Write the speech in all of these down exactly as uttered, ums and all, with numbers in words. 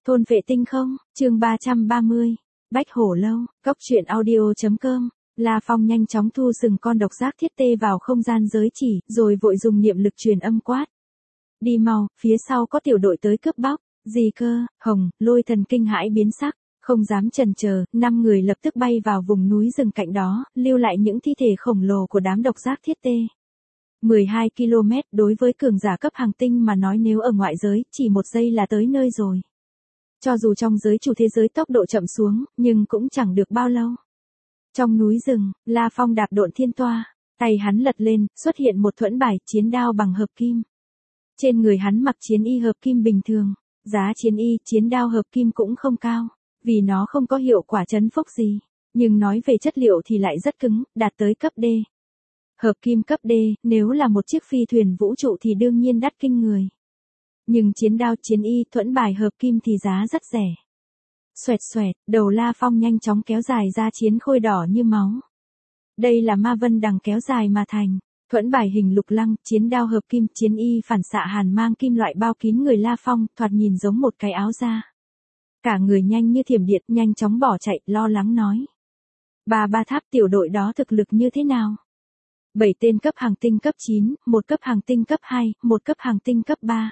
Thôn vệ tinh không, chương ba trăm ba mươi. Bách hổ lâu, cốc truyện audio.com. La Phong nhanh chóng thu sừng con độc giác thiết tê vào không gian giới chỉ, rồi vội dùng niệm lực truyền âm quát. Đi mau, phía sau có tiểu đội tới cướp bóc. Gì cơ? Hồng, Lôi Thần kinh hãi biến sắc, không dám chần chờ, năm người lập tức bay vào vùng núi rừng cạnh đó, lưu lại những thi thể khổng lồ của đám độc giác thiết tê. mười hai ki lô mét đối với cường giả cấp hàng tinh mà nói, nếu ở ngoại giới, chỉ một giây là tới nơi rồi. Cho dù trong giới chủ thế giới tốc độ chậm xuống, nhưng cũng chẳng được bao lâu. Trong núi rừng, La Phong đạp độn thiên toa, tay hắn lật lên, xuất hiện một thuẫn bài chiến đao bằng hợp kim. Trên người hắn mặc chiến y hợp kim bình thường, giá chiến y, chiến đao hợp kim cũng không cao, vì nó không có hiệu quả chấn phốc gì, nhưng nói về chất liệu thì lại rất cứng, đạt tới cấp D. Hợp kim cấp D, nếu là một chiếc phi thuyền vũ trụ thì đương nhiên đắt kinh người. Nhưng chiến đao chiến y thuẫn bài hợp kim thì giá rất rẻ. Xoẹt xoẹt, đầu La Phong nhanh chóng kéo dài ra chiến khôi đỏ như máu. Đây là ma vân đằng kéo dài mà thành. Thuẫn bài hình lục lăng, chiến đao hợp kim, chiến y phản xạ hàn mang kim loại bao kín người La Phong, thoạt nhìn giống một cái áo da. Cả người nhanh như thiểm điện, nhanh chóng bỏ chạy, lo lắng nói. Ba ba tháp tiểu đội đó thực lực như thế nào? Bảy tên cấp hàng tinh cấp chín, một cấp hàng tinh cấp hai, một cấp hàng tinh cấp ba.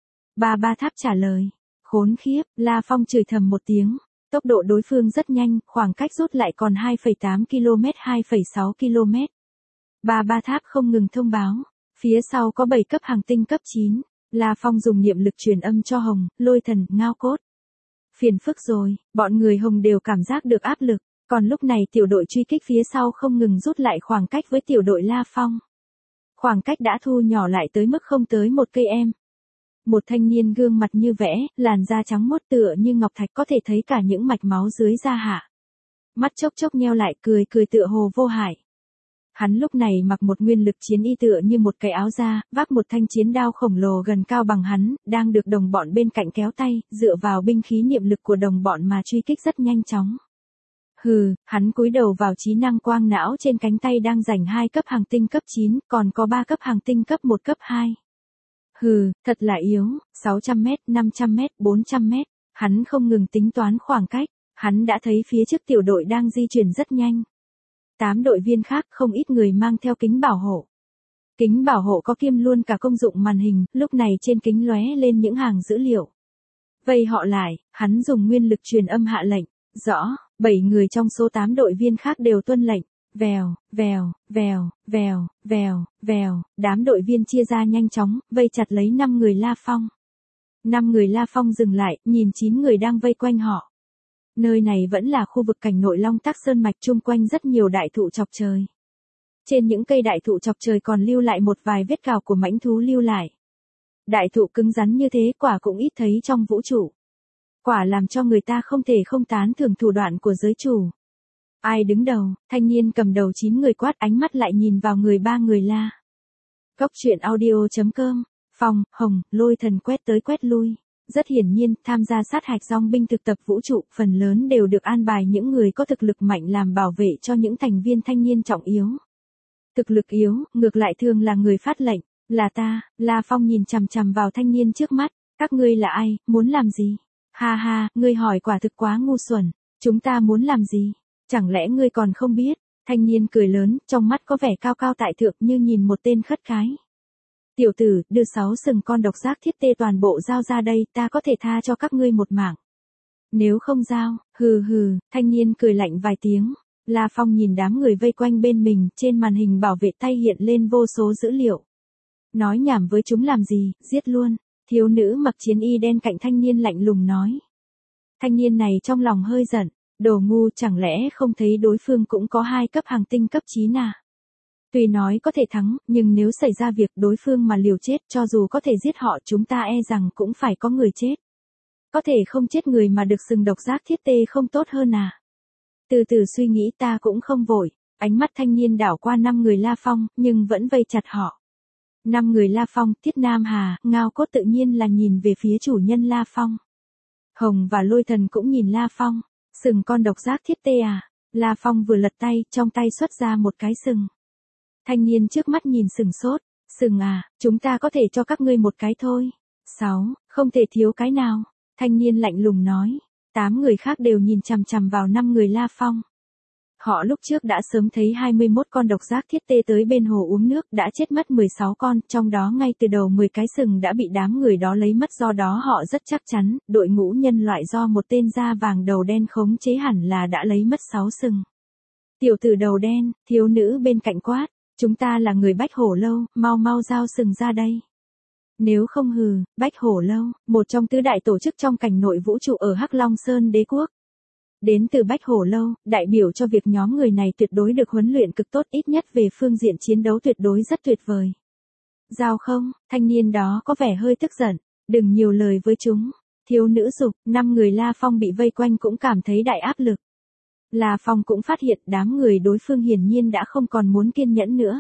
Ba ba tháp trả lời. Khốn khiếp, La Phong chửi thầm một tiếng. Tốc độ đối phương rất nhanh, khoảng cách rút lại còn hai phẩy tám ki lô mét, hai phẩy sáu ki lô mét. Ba ba tháp không ngừng thông báo. Phía sau có bảy cấp hàng tinh cấp chín. La Phong dùng niệm lực truyền âm cho Hồng, Lôi Thần, Ngao Cốt. Phiền phức rồi, bọn người Hồng đều cảm giác được áp lực. Còn lúc này tiểu đội truy kích phía sau không ngừng rút lại khoảng cách với tiểu đội La Phong. Khoảng cách đã thu nhỏ lại tới mức không tới một cây em. Một thanh niên gương mặt như vẽ, làn da trắng muốt tựa như ngọc thạch, có thể thấy cả những mạch máu dưới da hạ. Mắt chốc chốc nheo lại, cười cười tựa hồ vô hại. Hắn lúc này mặc một nguyên lực chiến y tựa như một cái áo da, vác một thanh chiến đao khổng lồ gần cao bằng hắn, đang được đồng bọn bên cạnh kéo tay, dựa vào binh khí niệm lực của đồng bọn mà truy kích rất nhanh chóng. Hừ, hắn cúi đầu vào trí năng quang não trên cánh tay đang giành hai cấp hàng tinh cấp chín, còn có ba cấp hàng tinh cấp một cấp hai. Hừ, thật là yếu, sáu trăm mét, năm trăm mét, bốn trăm mét, hắn không ngừng tính toán khoảng cách, hắn đã thấy phía trước tiểu đội đang di chuyển rất nhanh. Tám đội viên khác, không ít người mang theo kính bảo hộ. Kính bảo hộ có kiêm luôn cả công dụng màn hình, lúc này trên kính lóe lên những hàng dữ liệu. Vây họ lại, hắn dùng nguyên lực truyền âm hạ lệnh, rõ, bảy người trong số tám đội viên khác đều tuân lệnh. Vèo, vèo, vèo, vèo, vèo, vèo, đám đội viên chia ra nhanh chóng, vây chặt lấy năm người La Phong. Năm người La Phong dừng lại, nhìn chín người đang vây quanh họ. Nơi này vẫn là khu vực cảnh nội Long Tắc Sơn Mạch, chung quanh rất nhiều đại thụ chọc trời. Trên những cây đại thụ chọc trời còn lưu lại một vài vết cào của mãnh thú lưu lại. Đại thụ cứng rắn như thế quả cũng ít thấy trong vũ trụ. Quả làm cho người ta không thể không tán thưởng thủ đoạn của giới chủ. Ai đứng đầu? Thanh niên cầm đầu chín người quát, ánh mắt lại nhìn vào người ba người La. Cốc truyện audio.com. Phong, Hồng, Lôi Thần quét tới quét lui. Rất hiển nhiên, tham gia sát hạch dòng binh thực tập vũ trụ, phần lớn đều được an bài những người có thực lực mạnh làm bảo vệ cho những thành viên thanh niên trọng yếu. Thực lực yếu, ngược lại thường là người phát lệnh. Là ta. La Phong nhìn chằm chằm vào thanh niên trước mắt. Các ngươi là ai, muốn làm gì? Ha ha, ngươi hỏi quả thực quá ngu xuẩn. Chúng ta muốn làm gì? Chẳng lẽ ngươi còn không biết? Thanh niên cười lớn, trong mắt có vẻ cao cao tại thượng như nhìn một tên khất cái. Tiểu tử, đưa sáu sừng con độc giác thiết tê toàn bộ giao ra đây, ta có thể tha cho các ngươi một mạng. Nếu không giao, hừ hừ, thanh niên cười lạnh vài tiếng. La Phong nhìn đám người vây quanh bên mình, trên màn hình bảo vệ tay hiện lên vô số dữ liệu. Nói nhảm với chúng làm gì, giết luôn. Thiếu nữ mặc chiến y đen cạnh thanh niên lạnh lùng nói. Thanh niên này trong lòng hơi giận. Đồ ngu, chẳng lẽ không thấy đối phương cũng có hai cấp hàng tinh cấp chín à? Tuy nói có thể thắng, nhưng nếu xảy ra việc đối phương mà liều chết, cho dù có thể giết họ, chúng ta e rằng cũng phải có người chết. Có thể không chết người mà được sừng độc giác thiết tê không tốt hơn à? Từ từ suy nghĩ, ta cũng không vội. Ánh mắt thanh niên đảo qua năm người La Phong, nhưng vẫn vây chặt họ. Năm người La Phong, Tiết Nam Hà, Ngao Cốt tự nhiên là nhìn về phía chủ nhân La Phong. Hồng và Lôi Thần cũng nhìn La Phong. Sừng con độc giác thiết tê à? La Phong vừa lật tay, trong tay xuất ra một cái sừng. Thanh niên trước mắt nhìn sừng sốt. Sừng à, chúng ta có thể cho các ngươi một cái thôi. Sáu, không thể thiếu cái nào. Thanh niên lạnh lùng nói. Tám người khác đều nhìn chằm chằm vào năm người La Phong. Họ lúc trước đã sớm thấy hai mươi mốt con độc giác thiết tê tới bên hồ uống nước, đã chết mất mười sáu con, trong đó ngay từ đầu mười cái sừng đã bị đám người đó lấy mất, do đó họ rất chắc chắn, đội ngũ nhân loại do một tên da vàng đầu đen khống chế hẳn là đã lấy mất sáu sừng. Tiểu tử đầu đen, thiếu nữ bên cạnh quát, chúng ta là người Bách Hổ Lâu, mau mau giao sừng ra đây. Nếu không hừ, Bách Hổ Lâu, một trong tứ đại tổ chức trong cảnh nội vũ trụ ở Hắc Long Sơn Đế Quốc. Đến từ Bách Hổ Lâu, đại biểu cho việc nhóm người này tuyệt đối được huấn luyện cực tốt, ít nhất về phương diện chiến đấu tuyệt đối rất tuyệt vời. Giao không, thanh niên đó có vẻ hơi tức giận, đừng nhiều lời với chúng. Thiếu nữ dục, năm người La Phong bị vây quanh cũng cảm thấy đại áp lực. La Phong cũng phát hiện đám người đối phương hiển nhiên đã không còn muốn kiên nhẫn nữa.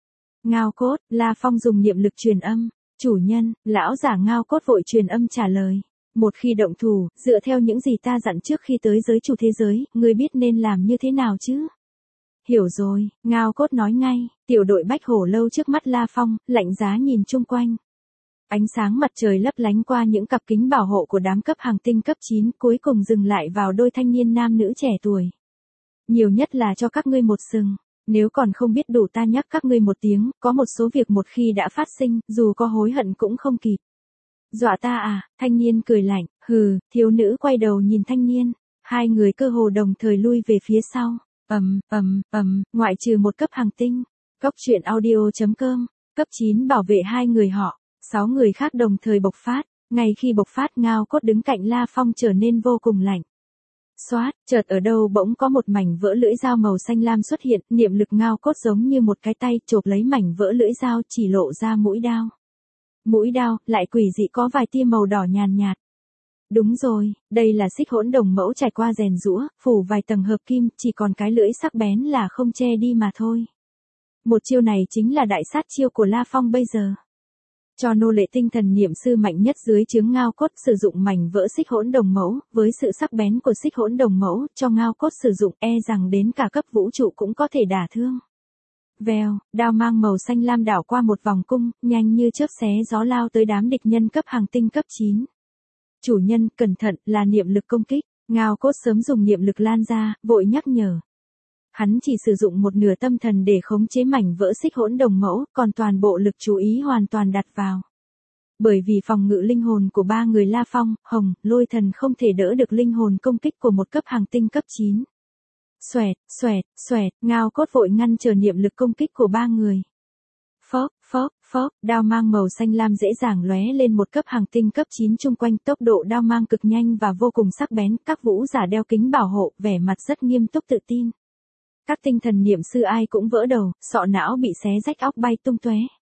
Ngao Cốt, La Phong dùng niệm lực truyền âm. Chủ nhân, lão giả Ngao Cốt vội truyền âm trả lời. Một khi động thủ, dựa theo những gì ta dặn trước khi tới giới chủ thế giới, ngươi biết nên làm như thế nào chứ? Hiểu rồi, Ngao Cốt nói ngay, tiểu đội Bách Hổ Lâu trước mắt La Phong, lạnh giá nhìn chung quanh. Ánh sáng mặt trời lấp lánh qua những cặp kính bảo hộ của đám cấp hàng tinh cấp chín, cuối cùng dừng lại vào đôi thanh niên nam nữ trẻ tuổi. Nhiều nhất là cho các ngươi một sừng. Nếu còn không biết đủ ta nhắc các ngươi một tiếng, có một số việc một khi đã phát sinh, dù có hối hận cũng không kịp. Dọa ta à, thanh niên cười lạnh, hừ, thiếu nữ quay đầu nhìn thanh niên, hai người cơ hồ đồng thời lui về phía sau, ầm, ầm, ầm, ngoại trừ một cấp hàng tinh, cốc truyện audio chấm com, cấp chín bảo vệ hai người họ, sáu người khác đồng thời bộc phát, ngay khi bộc phát Ngao Cốt đứng cạnh La Phong trở nên vô cùng lạnh. Xoát, chợt ở đâu bỗng có một mảnh vỡ lưỡi dao màu xanh lam xuất hiện, niệm lực Ngao Cốt giống như một cái tay chộp lấy mảnh vỡ lưỡi dao chỉ lộ ra mũi đao. Mũi đao, lại quỷ dị có vài tia màu đỏ nhàn nhạt. Đúng rồi, đây là xích hỗn đồng mẫu trải qua rèn giũa, phủ vài tầng hợp kim, chỉ còn cái lưỡi sắc bén là không che đi mà thôi. Một chiêu này chính là đại sát chiêu của La Phong bây giờ. Cho nô lệ tinh thần niệm sư mạnh nhất dưới trướng Ngao Cốt sử dụng mảnh vỡ xích hỗn đồng mẫu, với sự sắc bén của xích hỗn đồng mẫu, cho Ngao Cốt sử dụng e rằng đến cả cấp vũ trụ cũng có thể đả thương. Vèo, đao mang màu xanh lam đảo qua một vòng cung, nhanh như chớp xé gió lao tới đám địch nhân cấp hàng tinh cấp chín. Chủ nhân, cẩn thận, là niệm lực công kích, Ngao Cốt sớm dùng niệm lực lan ra, vội nhắc nhở. Hắn chỉ sử dụng một nửa tâm thần để khống chế mảnh vỡ xích hỗn đồng mẫu, còn toàn bộ lực chú ý hoàn toàn đặt vào. Bởi vì phòng ngự linh hồn của ba người La Phong, Hồng, Lôi Thần không thể đỡ được linh hồn công kích của một cấp hàng tinh cấp chín. Xoẹt, xoẹt, xoẹt, Ngao Cốt vội ngăn trở niệm lực công kích của ba người. Phốc, phốc, phốc, đao mang màu xanh lam dễ dàng lóe lên một cấp hàng tinh cấp chín chung quanh, tốc độ đao mang cực nhanh và vô cùng sắc bén, các vũ giả đeo kính bảo hộ, vẻ mặt rất nghiêm túc tự tin. Các tinh thần niệm sư ai cũng vỡ đầu, sọ não bị xé rách, óc bay tung tóe.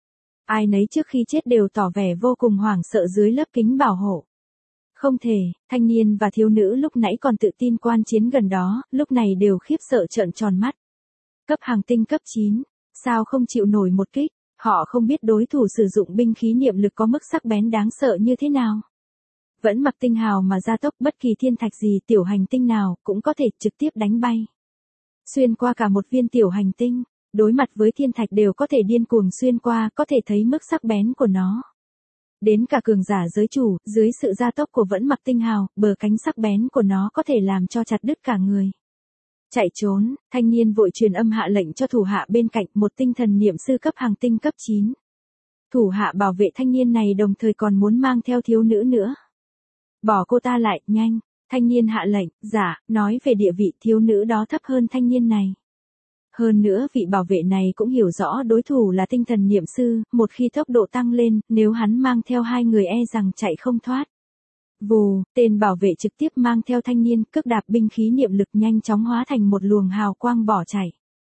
Ai nấy trước khi chết đều tỏ vẻ vô cùng hoảng sợ dưới lớp kính bảo hộ. Không thể, thanh niên và thiếu nữ lúc nãy còn tự tin quan chiến gần đó, lúc này đều khiếp sợ trợn tròn mắt. Cấp hàng tinh cấp chín, sao không chịu nổi một kích, họ không biết đối thủ sử dụng binh khí niệm lực có mức sắc bén đáng sợ như thế nào. Vẫn mặc tinh hào mà gia tốc, bất kỳ thiên thạch gì, tiểu hành tinh nào cũng có thể trực tiếp đánh bay. Xuyên qua cả một viên tiểu hành tinh, đối mặt với thiên thạch đều có thể điên cuồng xuyên qua, có thể thấy mức sắc bén của nó. Đến cả cường giả giới chủ, dưới sự gia tốc của vẫn mặc tinh hào, bờ cánh sắc bén của nó có thể làm cho chặt đứt cả người. Chạy trốn, thanh niên vội truyền âm hạ lệnh cho thủ hạ bên cạnh, một tinh thần niệm sư cấp hàng tinh cấp chín. Thủ hạ bảo vệ thanh niên này đồng thời còn muốn mang theo thiếu nữ nữa. Bỏ cô ta lại, nhanh. Thanh niên hạ lệnh, dạ, nói về địa vị thiếu nữ đó thấp hơn thanh niên này. Hơn nữa vị bảo vệ này cũng hiểu rõ đối thủ là tinh thần niệm sư, một khi tốc độ tăng lên, nếu hắn mang theo hai người e rằng chạy không thoát. Vù, tên bảo vệ trực tiếp mang theo thanh niên, cước đạp binh khí niệm lực nhanh chóng hóa thành một luồng hào quang bỏ chạy.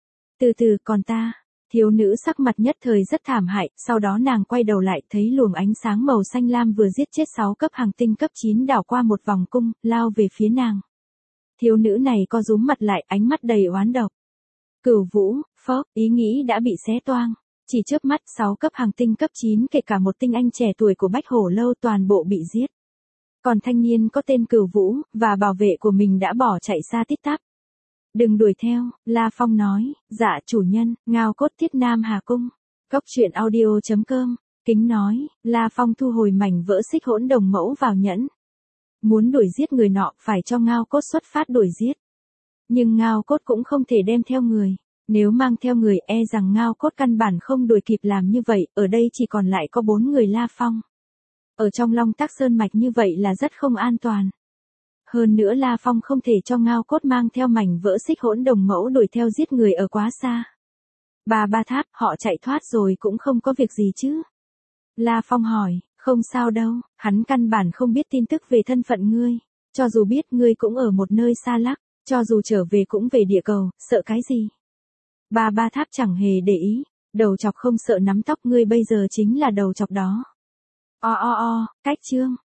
Từ từ, còn ta. Thiếu nữ sắc mặt nhất thời rất thảm hại, sau đó nàng quay đầu lại thấy luồng ánh sáng màu xanh lam vừa giết chết sáu cấp hàng tinh cấp chín đảo qua một vòng cung, lao về phía nàng. Thiếu nữ này co rúm mặt lại, ánh mắt đầy oán độc. Cửu Vũ, phốc, ý nghĩ đã bị xé toang. Chỉ chớp mắt, sáu cấp hàng tinh cấp chín kể cả một tinh anh trẻ tuổi của Bách Hổ Lâu toàn bộ bị giết. Còn thanh niên có tên Cửu Vũ, và bảo vệ của mình đã bỏ chạy xa tít tắp. Đừng đuổi theo, La Phong nói, dạ chủ nhân, Ngao Cốt Thiết Nam Hà Cung. Cốc truyện audio chấm com, kính nói, La Phong thu hồi mảnh vỡ xích hỗn đồng mẫu vào nhẫn. Muốn đuổi giết người nọ phải cho Ngao Cốt xuất phát đuổi giết. Nhưng Ngao Cốt cũng không thể đem theo người. Nếu mang theo người e rằng Ngao Cốt căn bản không đuổi kịp làm như vậy, ở đây chỉ còn lại có bốn người La Phong. Ở trong Long Tắc Sơn Mạch như vậy là rất không an toàn. Hơn nữa La Phong không thể cho Ngao Cốt mang theo mảnh vỡ xích hỗn đồng mẫu đuổi theo giết người ở quá xa. Bà Ba Tháp, họ chạy thoát rồi cũng không có việc gì chứ? La Phong hỏi, không sao đâu, hắn căn bản không biết tin tức về thân phận ngươi. Cho dù biết ngươi cũng ở một nơi xa lắc, cho dù trở về cũng về địa cầu, sợ cái gì? Bà Ba Tháp chẳng hề để ý, đầu chọc không sợ nắm tóc ngươi bây giờ chính là đầu chọc đó. O o o, cách chương.